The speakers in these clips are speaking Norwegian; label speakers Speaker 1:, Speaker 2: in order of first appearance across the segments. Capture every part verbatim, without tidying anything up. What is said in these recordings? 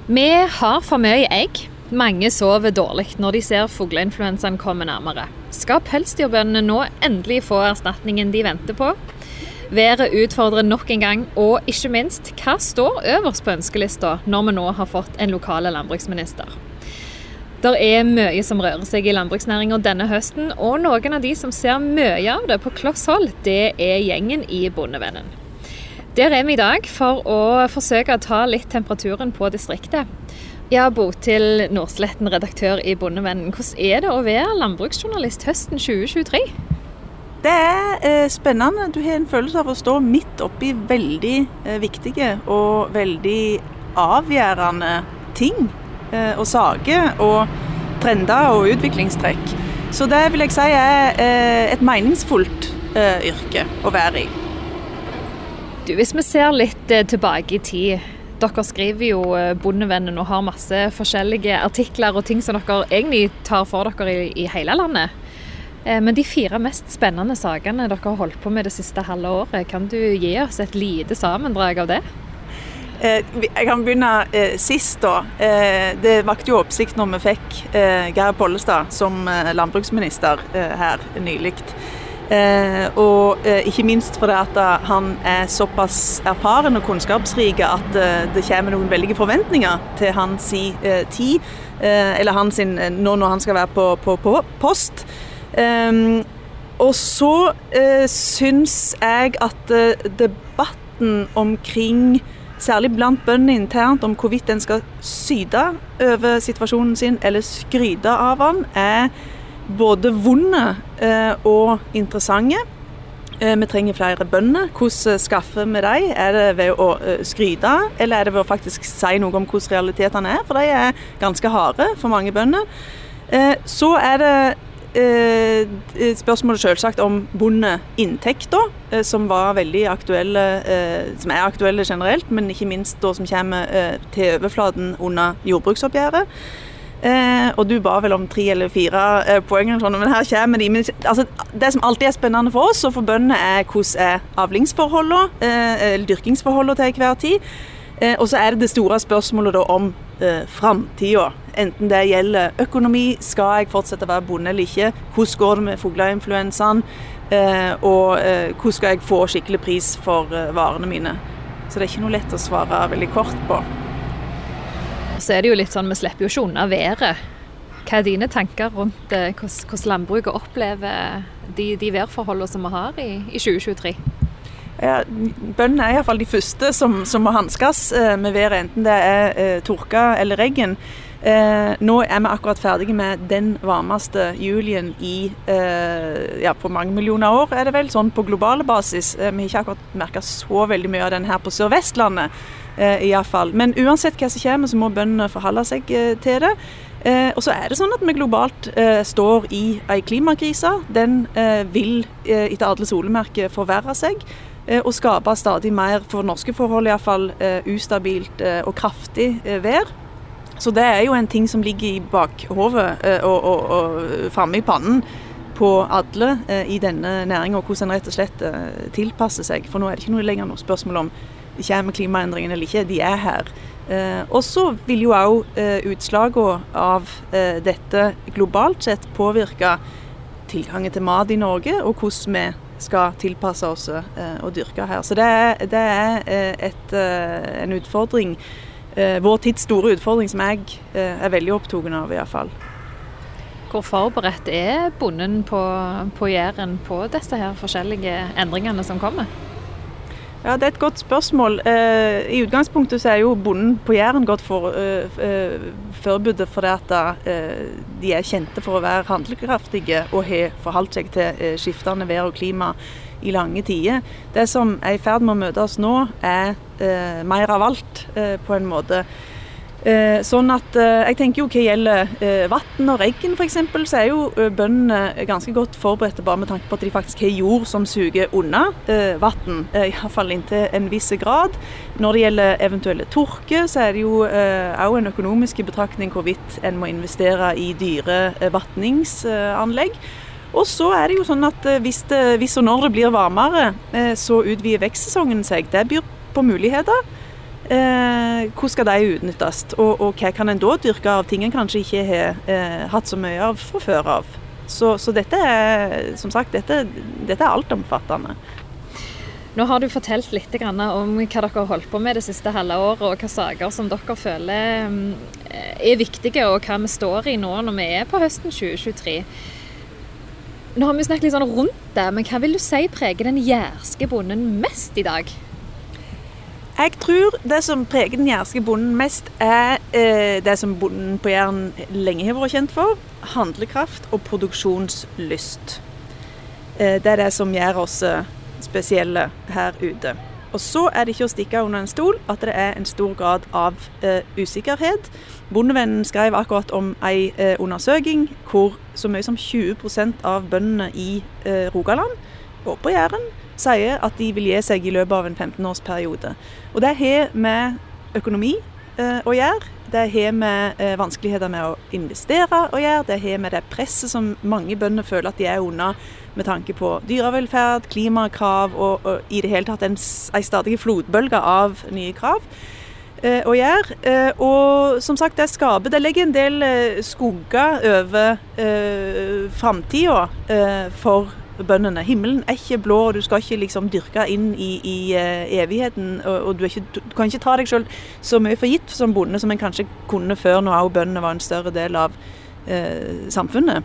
Speaker 1: Vi har for mye egg. Mange sover dårlig når de ser fugleinfluensaen komme nærmere. Skal pelsdyrbøndene nå endelig få erstatningen de venter på? Været utfordrer nok en gang, og ikke minst, hva står øverst på ønskelista når vi nå har fått en lokal landbruksminister? Det er mye som rører seg i landbruksnæringen denne høsten, og noen av de som ser mye av det på kloss hold, det er gjengen i Bondevennen. Der er vi i dag for å forsøke å ta litt temperaturen på distriktet. Ja, Botil Nordsletten, redaktør i Bondevennen. Hvordan er det å være landbruksjournalist høsten tjue tjuetre?
Speaker 2: Det er eh, spennende. Du har en følelse av å stå midt oppi veldig eh, viktige og veldig avgjørende ting. Eh, og saker og trender og utviklingstrekk. Så det vil jeg si er eh, et meningsfullt eh, yrke å være i.
Speaker 1: Du, hvis vi ser litt eh, tilbake i tid, dere skriver jo eh, Bondevennen og har masse forskjellige artikler og ting som dere egentlig tar for dere i, i hele landet. Eh, men de fire mest spennende sakene dere har holdt på med det siste halve året, kan du gi oss et lite sammendrag av det?
Speaker 2: Eh, jeg kan begynne eh, sist da. Eh, det vakte jo oppsikt når vi fikk eh, Geir Pollestad som eh, landbruksminister eh, her nyligt. Eh, og eh, ikke minst fordi at uh, han er såpass erfaren og kunnskapsrike at uh, det kommer noen veldige forventninger til hans uh, tid, uh, eller hans sin, uh, nå når han skal være på, på, på post. Um, og så uh, syns jeg at uh, debatten omkring, særlig blant bøndene internt, om hvorvidt den skal syde over situasjonen sin eller skryte av han, er både vonde eh, og interessante. Eh, vi trenger flere bønder. Hvordan skaffer vi dem? Er det ved å eh, skryte, eller er det ved å faktisk si noe om hvordan realitetene er? For de er ganske harde for mange bønder. Eh, så er det eh, spørsmålet selvsagt om bondeinntekter, eh, som var veldig aktuelle, eh, som er aktuelle generelt, men ikke minst da som kommer eh, til overflaten under jordbruksoppgjøret. Eh, og du ba vel om tre eller fire eh, poeng, men her kommer de. Men, altså, det som alltid er spennende for oss og for bøndene er hvordan er avlingsforholdene, eh, eller dyrkingsforholdene til hver tid. Eh, og så er det det store spørsmålet da om eh, fremtiden. Enten det gjelder økonomi, skal jeg fortsette å være bonde eller ikke, hvordan går det med fugleinfluensaen, eh, og eh, hvordan skal jeg få skikkelig pris for eh, varene mine. Så det er ikke noe lett å svare veldig kort på.
Speaker 1: Så er det jo litt sånn, vi slipper jo ikke unna været. Hva er dine tanker rundt eh, hvordan, hvordan landbruket opplever de, de værforholdene som vi har i, i tjue tjuetre?
Speaker 2: Ja, bøndene er i hvert fall de første som, som må hanskes eh, med været, enten det er eh, torka eller regn. Eh, nå er vi akkurat ferdige med den varmeste julien i, eh, ja, på mange millioner år, er det vel, sånn på globale basis. Eh, vi har ikke akkurat merket så veldig mye av den her på Sør-Vestlandet, eh, i hvert fall. Men uansett hva som kommer, så må bøndene forholde seg eh, til det. Eh, og så er det sånn at vi globalt eh, står i en klimakrise. Den eh, vil eh, etter alle solemerker forverre seg, eh, og skape stadig mer, for norske forhold i hvert fall, eh, ustabilt eh, og kraftig eh, vær. Så det er jo en ting som ligger i bakhovet eh, og, og, og fremme i pannen på alle eh, i denne næringen, og hvordan en rett og slett eh, tilpasser seg. For nå er det ikke noe lenger noe spørsmål om det kommer klimaendringene eller ikke, de er her. Eh, og så vil jo også eh, utslagene av eh, dette globalt sett påvirke tilgangen til mat i Norge, og hvordan vi skal tilpasse oss eh, og dyrke her. Så det er, det er eh, et, eh, en utfordring, eh, vår tids store utfordring, som jeg eh, er veldig opptatt av i hvert fall.
Speaker 1: Hvor forberedt er bonden på, på Jæren på disse her forskjellige endringene som kommer?
Speaker 2: Ja, det er et godt spørsmål. Eh, I utgangspunktet så er jo bonden på Jæren godt for, uh, uh, forberedt for det at uh, de er kjente for å være handlekraftige og har forholdt seg til uh, skiftende vær og klima i lange tider. Det som er i ferd med å møte oss nå er uh, mer av alt uh, på en måte. Eh, sånn at eh, jeg tenker jo hva gjelder eh, vatten og regn for eksempel, så er jo eh, bøndene ganske godt forberedte bare med tanke på at de faktisk har jord som suger unna eh, vatten, eh, i hvert fall inntil en viss grad. Når det gjelder eventuelle torke, så er det jo eh, også en økonomisk betraktning hvorvidt en må investere i dyre eh, vattningsanlegg. Og så er det jo sånn at eh, hvis, det, hvis og når det blir varmere, eh, så utvider vekstsesongen seg. Det byr på muligheter. Eh, hvordan skal de utnyttes? Og, og hva kan en da dyrke av ting en kanskje ikke har eh, hatt så mye av fra før av? Så, så dette er, som sagt, dette, dette er altomfattende.
Speaker 1: Nå har du fortalt litt om hva dere har holdt på med det siste halve året, og hva saker som dere føler er viktige, og hva vi står i nå når vi er på høsten tjue tjuetre. Nå har vi snakket litt sånn rundt det, men hva vil du si preger den jærske bonden mest i dag?
Speaker 2: Jeg tror det som preger den jærske bonden mest er eh, det som bonden på Jæren lenge har vært kjent for, handlekraft og produksjonslyst. Eh, det er det som gjør oss spesielle her ute. Og så er det ikke å stikke under en stol at det er en stor grad av eh, usikkerhet. Bondevennen skrev akkurat om en eh, undersøking hvor så mye som tjue prosent av bøndene i eh, Rogaland og på Jæren sier at de vil gi seg i løpet av en femten-årsperiode. Og det har med økonomi eh, å gjøre, det har med eh, vanskeligheter med å investere å gjøre, det har med det presset som mange bønder føler at de er under med tanke på dyrevelferd, klimakrav og, og i det hele tatt en, en stadig flodbølge av nye krav eh, å gjøre. Eh, og som sagt, det skaper, det legger en del eh, skugger over eh, fremtiden eh, for bøndene. Himmelen er ikke blå, og du skal ikke liksom dyrke inn i, i uh, evigheten, og, og du, er ikke, du kan ikke ta deg selv så mye for gitt som bonde som en kanskje kunne før når også bøndene var en større del av uh, samfunnet.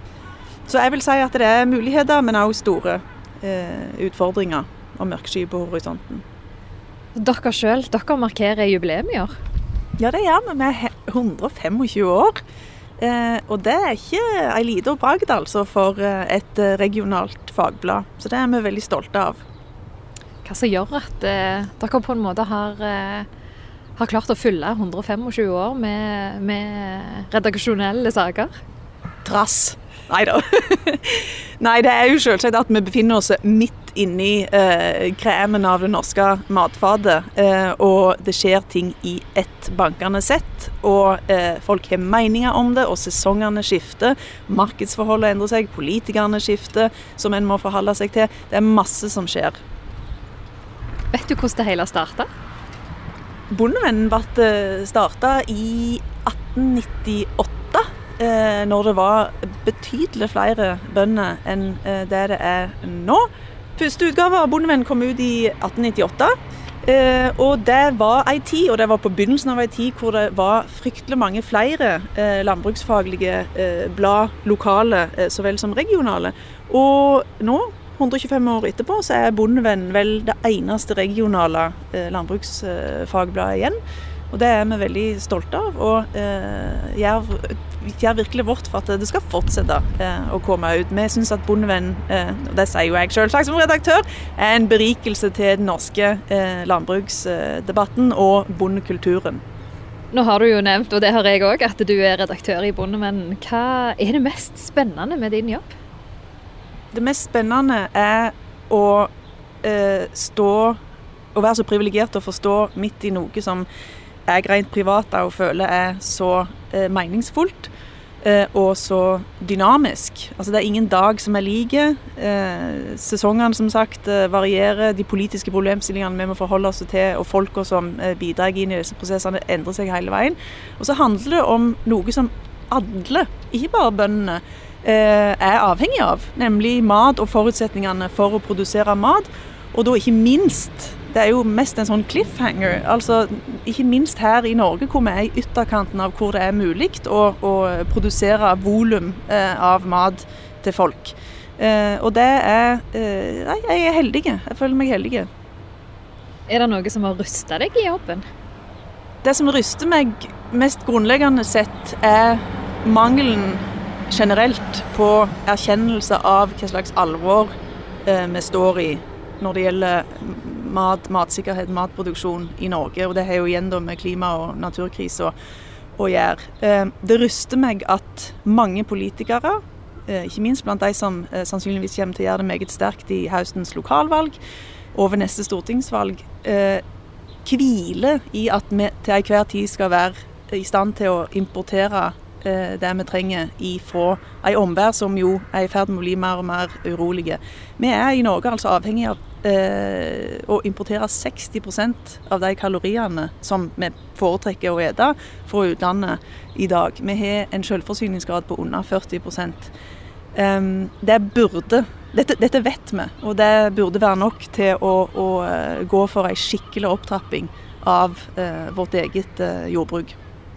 Speaker 2: Så jeg vil si at det er muligheter, men også store uh, utfordringer og mørksky på horisonten.
Speaker 1: Dere selv, dere markerer jubileum i år?
Speaker 2: Ja, det gjør vi. Vi er hundre og tjuefem år. Eh, og det er ikke en liten bragd altså for eh, et eh, regionalt fagblad, så det er vi veldig stolte av.
Speaker 1: Hva som gjør at eh, dere på en måte har, eh, har klart å fylle hundre og tjuefem år med, med redaksjonelle saker?
Speaker 2: Trass. Neida. Nei, det er jo selvsagt at vi befinner oss midt inni eh, kremen av det norske matfatet, eh, og det skjer ting i ett bankende sett, og eh, folk har meninger om det, og sesongene skifter, markedsforholdet endrer seg, politikerne skifter, som en må forholde seg til. Det er masse som skjer.
Speaker 1: Vet du hvordan det hele startet?
Speaker 2: Bondevennen ble startet i atten nittiåtte. Eh, når det var betydelig flere bønder enn eh, det det er nå. Første utgave av Bondevennen kom ut i atten nittiåtte, eh, og det var en tid, og det var på begynnelsen av en tid hvor det var fryktelig mange flere eh, landbruksfaglige eh, blad, lokale eh, så vel som regionale. Og nå, hundre og tjuefem år etterpå, så er Bondevennen vel det eneste regionale eh, landbruksfagbladet igjen. Og det er vi veldig stolte av, og eh, gjør, gjør virkelig vårt for at det skal fortsette eh, å komme ut. Vi synes at Bondevennen, eh, og det sier jo jeg selvsagt som redaktør, er en berikelse til den norske eh, landbruksdebatten og bondekulturen.
Speaker 1: Nå har du jo nevnt, og det har jeg også, at du er redaktør i Bondevennen. Hva er det mest spennende med din jobb?
Speaker 2: Det mest spennende er å eh, stå, å være så privilegert å forstå midt i noe som jeg rent privat og føler er så eh, meningsfullt eh, og så dynamisk. Altså det er ingen dag som er like. Eh, sesongene som sagt eh, varierer, de politiske problemstillingene vi må forholde oss til, og folka som eh, bidrar inn i disse prosessene endrer seg hele veien. Og så handler det om noe som alle, ikke bare bøndene, eh, er avhengig av, nemlig mat og forutsetningene for å produsere mat, og da ikke minst. Det er jo mest en sånn cliffhanger, altså ikke minst her i Norge hvor vi er i ytterkanten av hvor det er mulig å, å produsere volum eh, av mat til folk. Eh, og det er, eh, nei, jeg er heldig, jeg føler meg heldig.
Speaker 1: Er det noe som har rystet deg i jobben?
Speaker 2: Det som ryster meg mest grunnleggende sett er mangelen generelt på erkjennelse av hva slags alvor eh, vi står i når det gjelder mat, matsikkerhet, matproduksjon i Norge, og det har jo igjen da med klima- og naturkrise å gjøre. Eh, det ryster meg at mange politikere, eh, ikke minst blant de som eh, sannsynligvis kommer til å gjøre det meget sterkt i høstens lokalvalg og ved neste stortingsvalg, eh, hviler i at vi til enhver tid skal være i stand til å importere eh, det vi trenger fra en omverden som jo er i ferd med å bli mer og mer urolige. Vi er i Norge altså avhengig av eh, å importere seksti prosent av de kaloriene som vi foretrekker å ete fra utlandet i dag. Vi har en selvforsyningsgrad på under førti prosent. Um, det burde, dette, dette vet vi, og det burde være nok til å, å uh, gå for en skikkelig opptrapping av uh, vårt eget uh, jordbruk.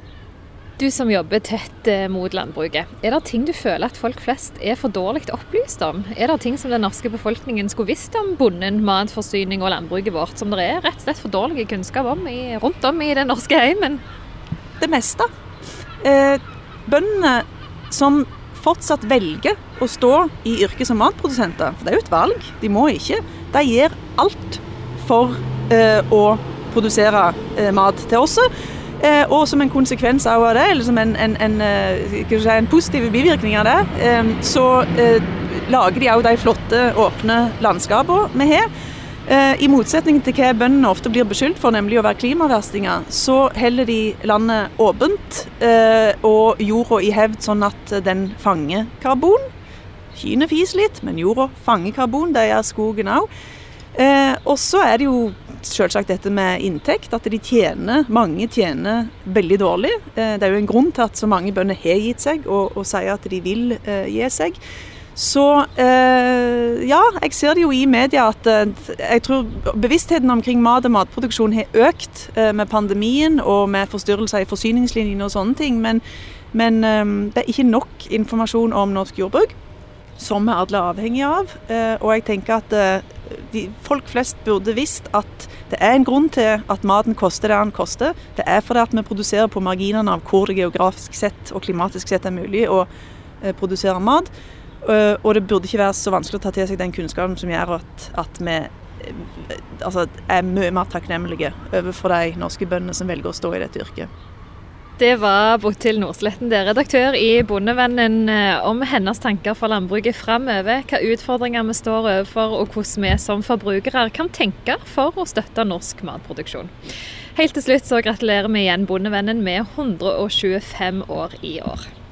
Speaker 1: Du som jobber tett mot landbruket, er det ting du føler at folk flest er for dårlig opplyst om? Er det ting som den norske befolkningen skulle visst om bonden, matforsyning og landbruket vårt, som det er rett og slett for dårlig kunnskap om i, rundt om i den norske heimen?
Speaker 2: Det meste. Eh, bøndene som fortsatt velger å stå i yrket som matprodusenter, for det er jo et valg, de må ikke, de gjør alt for eh, å produsere eh, mat til oss. Eh, og som en konsekvens av det, eller som en, en, en, si, en positiv bivirkning av det, eh, så eh, lager de også de flotte, åpne landskapene vi har. Eh, I motsetning til hva bøndene ofte blir beskyldt for, nemlig å være klimaverstinger, så heller de landet åpent eh, og jorda i hevd sånn at den fanger karbon. Kyrne fiser litt, men jorda fanger karbon, det gjør skogen også. Eh, og så er det jo selvsagt dette med inntekt, at de tjener, mange tjener veldig dårlig. Eh, det er jo en grunn til at så mange bønder har gitt seg, og, og sier at de vil eh, gi seg. Så eh, ja, jeg ser det jo i media at eh, jeg tror bevisstheten omkring mat og matproduksjon har økt eh, med pandemien og med forstyrrelser i forsyningslinjen og sånne ting, men, men eh, det er ikke nok informasjon om norsk jordbruk, som vi alle er avhengige av, eh, og jeg tenker at eh, de, folk flest burde visst at det er en grunn til at maten koster det den koster. Det er fordi at vi produserer på marginene av hvor det geografisk sett og klimatisk sett er mulig å eh, produsere mat. Uh, og det burde ikke være så vanskelig å ta til seg den kunnskapen som gjør at, at vi uh, altså, er mye mer takknemlige overfor de norske bøndene som velger å stå i dette yrket.
Speaker 1: Det var Borghild Nordsletten, redaktør i Bondevennen, om hennes tanker for landbruket fremover, hva utfordringer vi står overfor og hvordan vi som forbrukere kan tenke for å støtte norsk matproduksjon. Helt til slutt så gratulerer vi igjen Bondevennen med hundre og tjuefem år i år.